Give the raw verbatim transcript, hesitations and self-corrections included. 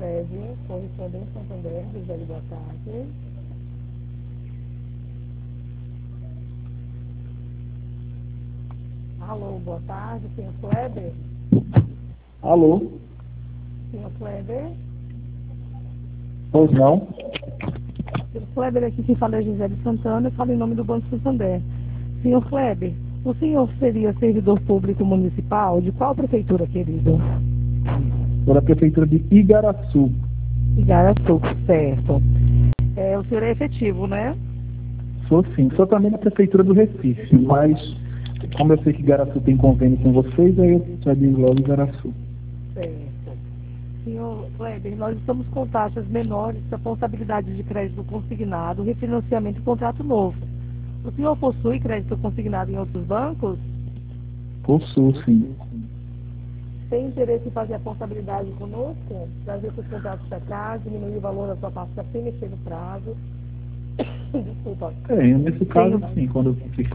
Clédio, correspondente Santander, Gisele, boa tarde. Alô, boa tarde, senhor Kleber? Alô? Senhor Kleber? Pois não? Senhor Kleber, aqui quem fala é Gisele Santana, eu falo em nome do Banco Santander. Senhor Kleber, o senhor seria servidor público municipal? De qual prefeitura, querido? Pela prefeitura de Igaraçu. Igaraçu, certo. É, o senhor é efetivo, né? Sou sim. Sou também na prefeitura do Recife, mas como eu sei que Igaraçu tem convênio com vocês, aí eu já digo logo Igaraçu. Certo. Senhor Kleber, nós estamos com taxas menores para portabilidade de crédito consignado, refinanciamento e contrato novo. O senhor possui crédito consignado em outros bancos? Possuo sim. Tem interesse em fazer a portabilidade conosco? Trazer seus contratos para cá, diminuir o valor da sua parcela sem mexer no prazo? Desculpa. É, nesse caso Tenho... sim, quando ficar